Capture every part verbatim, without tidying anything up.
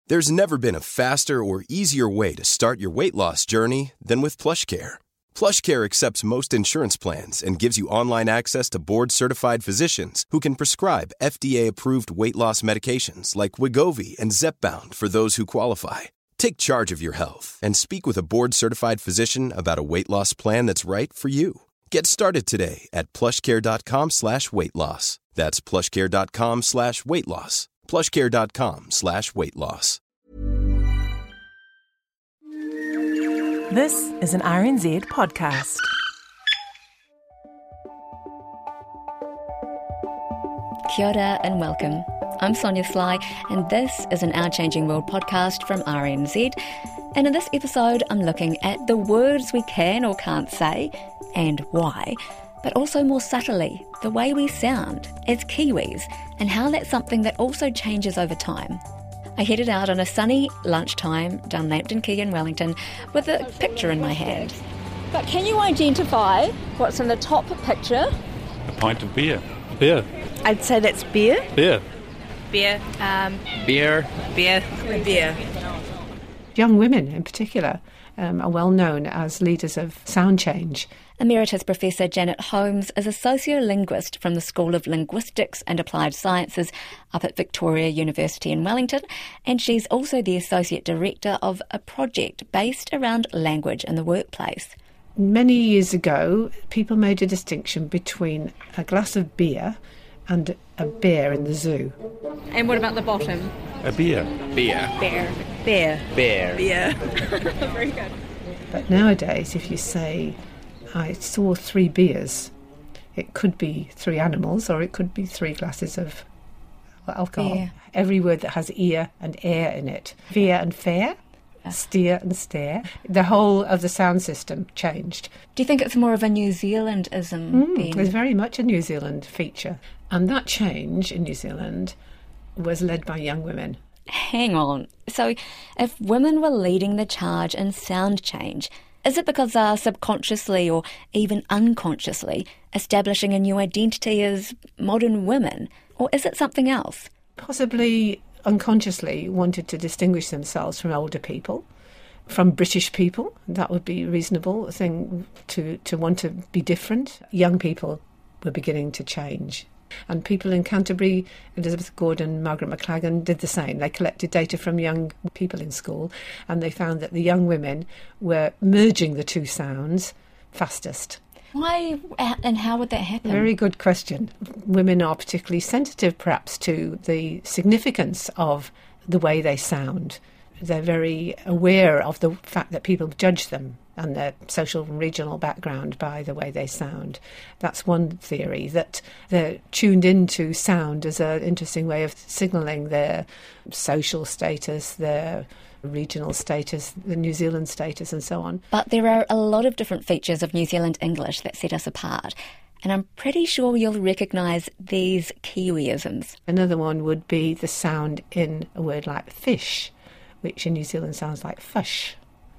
There's never been a faster or easier way to start your weight loss journey than with PlushCare. PlushCare accepts most insurance plans and gives you online access to board-certified physicians who can prescribe F D A-approved weight loss medications like Wegovy and Zepbound for those who qualify. Take charge of your health and speak with a board-certified physician about a weight loss plan that's right for you. Get started today at plushcare.com slash weight loss. That's plushcare.com slash weight loss. plushcare.com slash weight loss. This is an R N Z podcast. Kia ora and welcome. I'm Sonia Sly, and this is an Our Changing World podcast from R N Z. And in this episode, I'm looking at the words we can or can't say, and why, but also more subtly, the way we sound as Kiwis, and how that's something that also changes over time. I headed out on a sunny lunchtime down Lambton Quay in Wellington with a picture in my hand. But can you identify what's in the top picture? A pint of beer. Beer. I'd say that's beer. Beer. Beer. Um, Beer. beer. Beer. Young women in particular um, are well known as leaders of sound change. Emeritus Professor Janet Holmes is a sociolinguist from the School of Linguistics and Applied Sciences up at Victoria University in Wellington, and she's also the Associate Director of a project based around language in the workplace. Many years ago, people made a distinction between a glass of beer and a bear in the zoo. And what about the bottom? A beer. Beer. Bear. Beer. Beer. Beer. Very good. But nowadays, if you say, I saw three beers, it could be three animals or it could be three glasses of alcohol. Beer. Every word that has ear and air in it. Veer and fair, steer and stare. The whole of the sound system changed. Do you think it's more of a New Zealandism? Mm, then? there's very much a New Zealand feature. And that change in New Zealand was led by young women. Hang on. So if women were leading the charge in sound change, is it because they're subconsciously or even unconsciously establishing a new identity as modern women? Or is it something else? Possibly unconsciously wanted to distinguish themselves from older people, from British people. That would be a reasonable thing to, to want to be different. Young people were beginning to change. And people in Canterbury, Elizabeth Gordon, Margaret McLagan, did the same. They collected data from young people in school, and they found that the young women were merging the two sounds fastest. Why and how would that happen? Very good question. Women are particularly sensitive, perhaps, to the significance of the way they sound. They're very aware of the fact that people judge them and their social and regional background by the way they sound. That's one theory, that they're tuned into sound as an interesting way of signalling their social status, their regional status, the New Zealand status and so on. But there are a lot of different features of New Zealand English that set us apart. And I'm pretty sure you'll recognise these Kiwiisms. Another one would be the sound in a word like fish, which in New Zealand sounds like fush,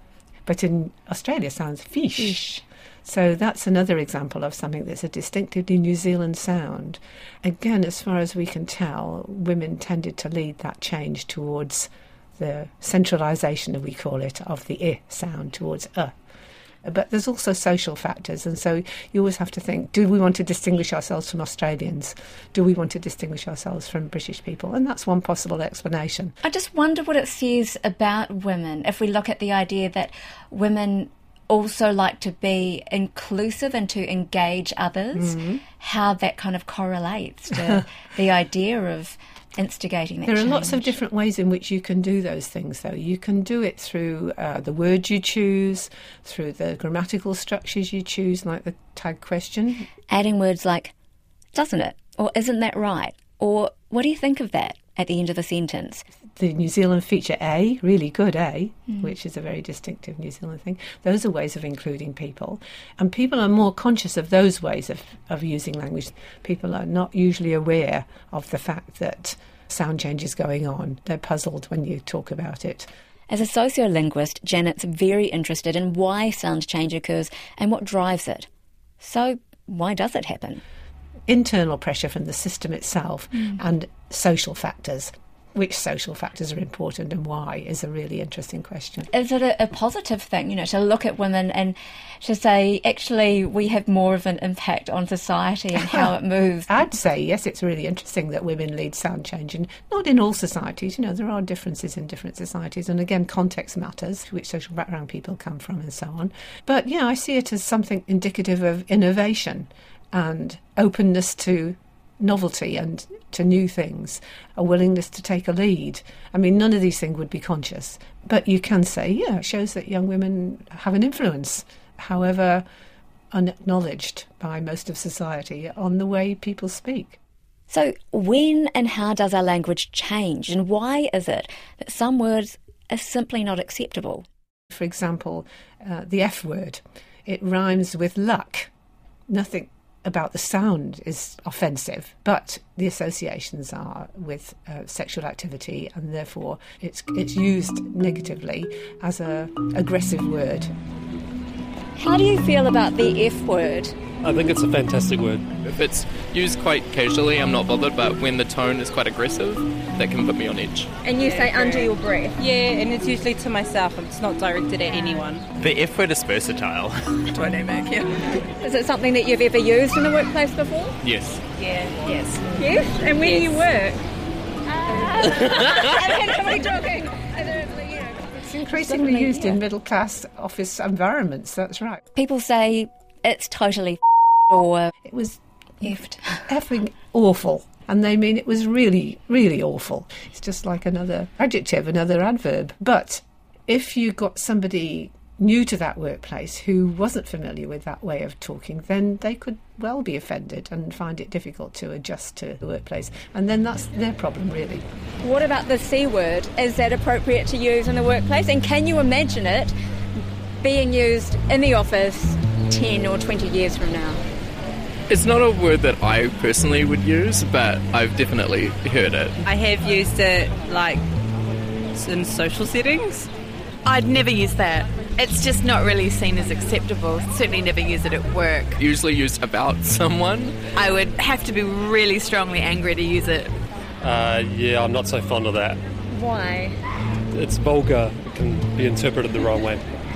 but in Australia sounds fish. fish. So that's another example of something that's a distinctively New Zealand sound. Again, as far as we can tell, women tended to lead that change towards the centralisation, as we call it, of the I sound towards uh. But there's also social factors, and so you always have to think, do we want to distinguish ourselves from Australians? Do we want to distinguish ourselves from British people? And that's one possible explanation. I just wonder what it says about women if we look at the idea that women also like to be inclusive and to engage others, mm-hmm. how that kind of correlates to the idea of instigating that There are change. lots of different ways in which you can do those things, though. You can do it through uh, the words you choose, through the grammatical structures you choose, like the tag question. Adding words like, doesn't it? Or isn't that right? Or what do you think of that at the end of the sentence? The New Zealand feature A, really good A, mm. which is a very distinctive New Zealand thing. Those are ways of including people. And people are more conscious of those ways of, of using language. People are not usually aware of the fact that sound change is going on. They're puzzled when you talk about it. As a sociolinguist, Janet's very interested in why sound change occurs and what drives it. So why does it happen? Internal pressure from the system itself mm. and social factors. which social factors are important and why is a really interesting question. Is it a, a positive thing, you know, to look at women and to say, actually, we have more of an impact on society and how it moves? I'd say, yes, it's really interesting that women lead sound change, and not in all societies. You know, there are differences in different societies, and again, context matters, which social background people come from and so on. But, yeah, I see it as something indicative of innovation and openness to novelty and to new things, a willingness to take a lead. I mean, none of these things would be conscious, but you can say, yeah, it shows that young women have an influence, however unacknowledged by most of society, on the way people speak. So when and how does our language change, and why is it that some words are simply not acceptable? For example, uh, the F word, it rhymes with luck. Nothing about the sound is offensive, but the associations are with uh, sexual activity, and therefore it's it's used negatively as a aggressive word. How do you feel about the F word? I think it's a fantastic word. If it's used quite casually, I'm not bothered, but when the tone is quite aggressive, that can put me on edge. And you say under your breath? Yeah, and it's usually to myself. It's not directed at anyone. The F word is versatile. Dynamic, yeah. Is it something that you've ever used in the workplace before? Yes. Yeah, yes. Yes? And where Yes. do you work? I'm totally joking. It's increasingly used in middle-class office environments, that's right. People say it's totally or It was effed. effing awful. And they mean it was really, really awful. It's just like another adjective, another adverb. But if you got somebody new to that workplace who wasn't familiar with that way of talking, then they could well be offended and find it difficult to adjust to the workplace. And then that's their problem, really. What about the C word? Is that appropriate to use in the workplace? And can you imagine it being used in the office ten or twenty years from now? It's not a word that I personally would use, but I've definitely heard it. I have used it, like, in social settings. I'd never use that. It's just not really seen as acceptable. Certainly never use it at work. Usually used about someone. I would have to be really strongly angry to use it. Uh, yeah, I'm not so fond of that. Why? It's vulgar. It can be interpreted the wrong way.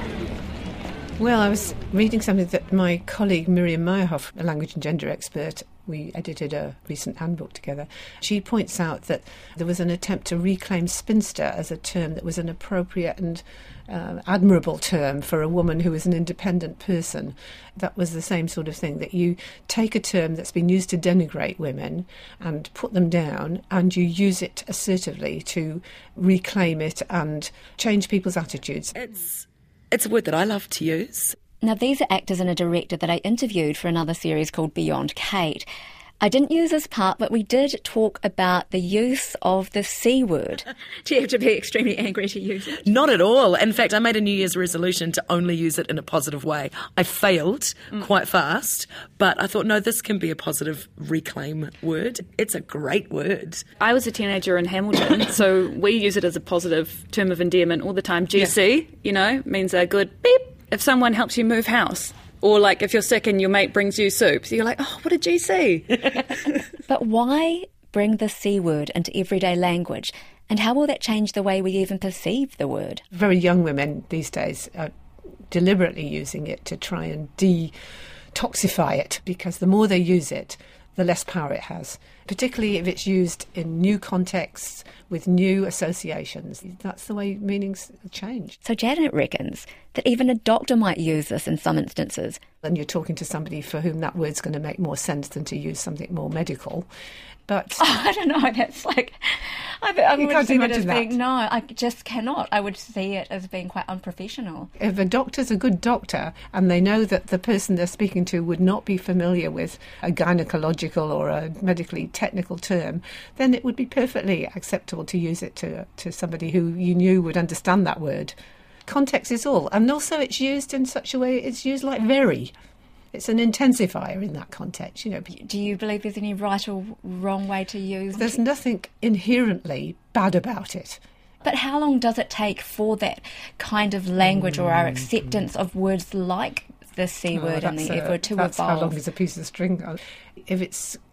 Well, I was reading something that my colleague Miriam Meyerhoff, a language and gender expert, we edited a recent handbook together. She points out that there was an attempt to reclaim spinster as a term that was an appropriate and uh, admirable term for a woman who was an independent person. That was the same sort of thing, that you take a term that's been used to denigrate women and put them down, and you use it assertively to reclaim it and change people's attitudes. It's It's a word that I love to use. Now, these are actors and a director that I interviewed for another series called Beyond Kate. I didn't use this part, but we did talk about the use of the C word. Do you have to be extremely angry to use it? Not at all. In fact, I made a New Year's resolution to only use it in a positive way. I failed mm. quite fast, but I thought, no, this can be a positive reclaim word. It's a great word. I was a teenager in Hamilton, so we use it as a positive term of endearment all the time. G C, yeah. you know, means a good beep. If someone helps you move house, or like if you're sick and your mate brings you soup, so you're like, oh, what a G C. But why bring the C word into everyday language? And how will that change the way we even perceive the word? Very young women these days are deliberately using it to try and detoxify it, because the more they use it, the less power it has, particularly if it's used in new contexts with new associations. That's the way meanings change. So Janet reckons that even a doctor might use this in some instances. And you're talking to somebody for whom that word's going to make more sense than to use something more medical. But oh, I don't know, that's like, I, I you would can't see it imagine as that. being, no, I just cannot. I would see it as being quite unprofessional. If a doctor's a good doctor and they know that the person they're speaking to would not be familiar with a gynecological or a medically technical term, then it would be perfectly acceptable to use it to, to somebody who you knew would understand that word. Context is all. And also it's used in such a way, it's used like very. It's an intensifier in that context, you know. Do you believe there's any right or wrong way to use it? There's nothing inherently bad about it. But how long does it take for that kind of language or our acceptance of words like the C word oh, and the a, F word to that's evolve? How long is a piece of string? If it's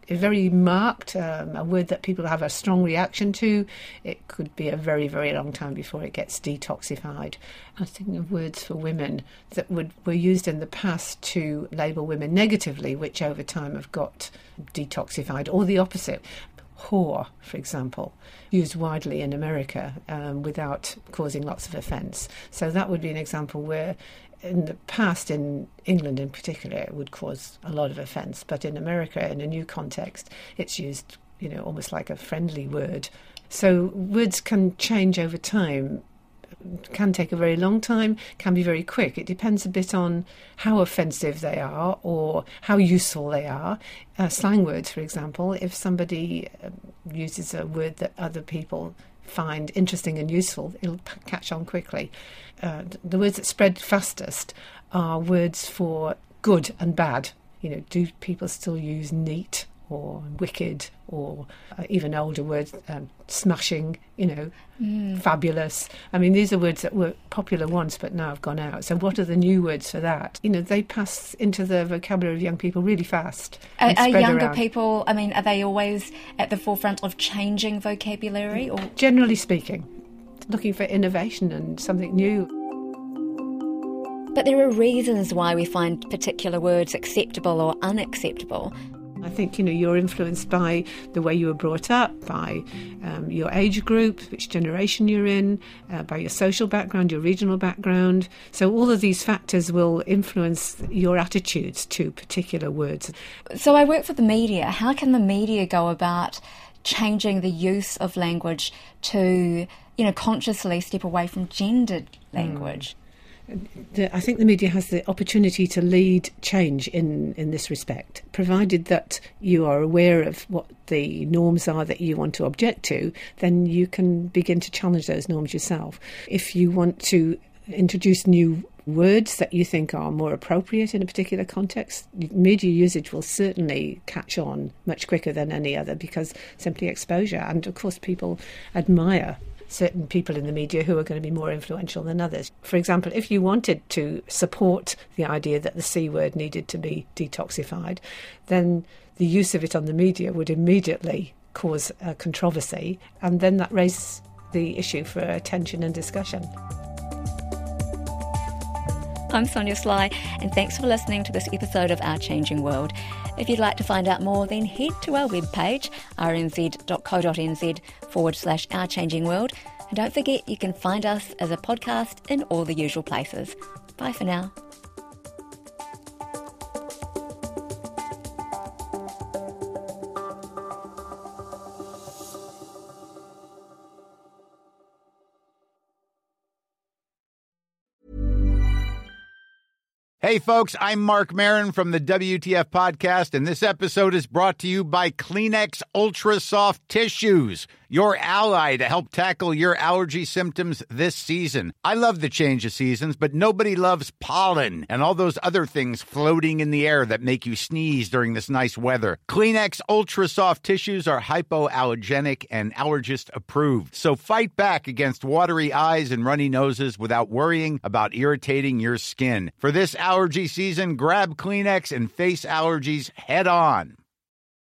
very marked, um, a word that people have a strong reaction to, it could be a very, very long time before it gets detoxified. I'm thinking of words for women that would were used in the past to label women negatively, which over time have got detoxified, or the opposite. Whore, for example, used widely in America um, without causing lots of offence. So that would be an example where in the past, in England in particular, it would cause a lot of offence. But in America, in a new context, it's used, you know, almost like a friendly word. So words can change over time, can take a very long time, can be very quick. It depends a bit on how offensive they are or how useful they are. Uh, slang words, for example, if somebody uh, uses a word that other people find interesting and useful, it'll p- catch on quickly. Uh, the words that spread fastest are words for good and bad. You know, do people still use neat or wicked, or uh, even older words, um, smashing, you know, mm. fabulous. I mean, these are words that were popular once but now have gone out. So what are the new words for that? You know, they pass into the vocabulary of young people really fast. Are, are younger around. people, I mean, are they always at the forefront of changing vocabulary? Or generally speaking, looking for innovation and something new. But there are reasons why we find particular words acceptable or unacceptable. I think, you know, you're influenced by the way you were brought up, by um, your age group, which generation you're in, uh, by your social background, your regional background. So all of these factors will influence your attitudes to particular words. So I work for the media. How can the media go about changing the use of language to, you know, consciously step away from gendered language? Mm. The, I think the media has the opportunity to lead change in, in this respect, provided that you are aware of what the norms are that you want to object to, then you can begin to challenge those norms yourself. If you want to introduce new words that you think are more appropriate in a particular context, media usage will certainly catch on much quicker than any other, because simply exposure. And of course people admire certain people in the media who are going to be more influential than others. For example, if you wanted to support the idea that the C word needed to be detoxified, then the use of it on the media would immediately cause a controversy, and then that raises the issue for attention and discussion. I'm Sonia Sly, and thanks for listening to this episode of Our Changing World. If you'd like to find out more, then head to our webpage, rnz.co.nz forward slash Our Changing World. And don't forget, you can find us as a podcast in all the usual places. Bye for now. Hey, folks, I'm Mark Maron from the W T F Podcast, and this episode is brought to you by Kleenex Ultra Soft Tissues, your ally to help tackle your allergy symptoms this season. I love the change of seasons, but nobody loves pollen and all those other things floating in the air that make you sneeze during this nice weather. Kleenex Ultra Soft Tissues are hypoallergenic and allergist approved, so fight back against watery eyes and runny noses without worrying about irritating your skin. For this allergy season, grab Kleenex and face allergies head on.